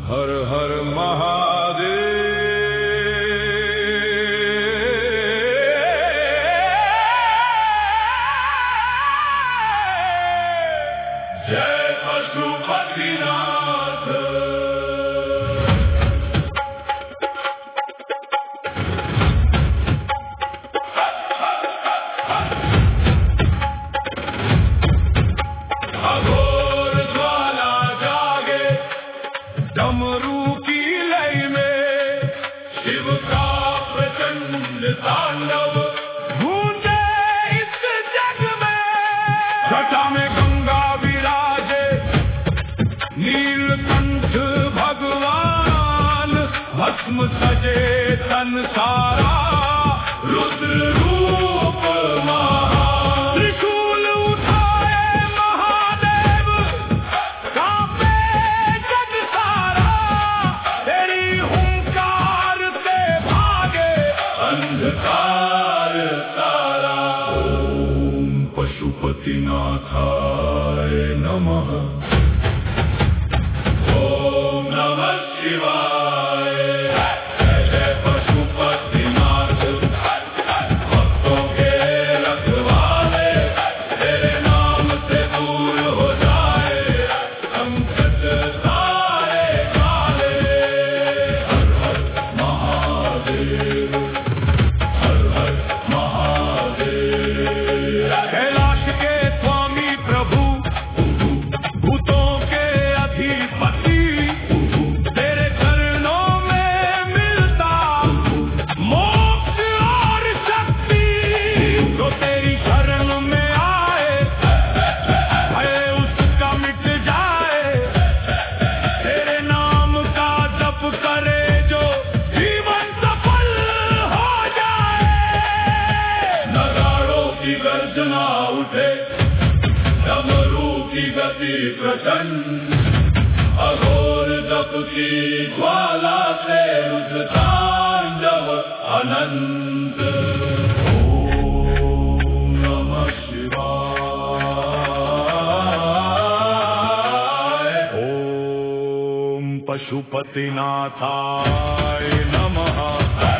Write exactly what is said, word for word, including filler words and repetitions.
हर हर महादेव। जय पशुपतिनाथ। अघोर ज्वाला जागे डमरू की लय में, शिव का प्रचंड तांडव गूंजे इस जग में। जटा में गंगा विराजे नीलकंठ भगवान, भस्म सजे तन सारा रुद्र रूप महान। त्रिशूल उठाए महादेव कांपे जग सारा, तेरी हुंकार से भागे अंधकार सारा। ओम पशुपतिनाथाय नमः। ओम नमः शिवाय। जय जय पशुपतिनाथ, भक्तों के रखवाले, तेरे नाम से दूर हो जाए संकट सारे काले। हर हर महादेव, हर हर महादेव। कैलाश के स्वामी प्रभु, भूतों के अधिपति, तेरे चरणों में मिलता मोक्ष और शक्ति। जो तेरी शरण में आए भय उसका मिट जाए, तेरे नाम का जप करे जो जीवन सफल हो जाए। नगाड़ों की गर्जना उठे, डमरू की गति प्रचंड, अघोर जप की ज्वाला से रुद्र तांडव अनंत। ओम नमः शिवाय। ओम पशुपतिनाथाय नमः।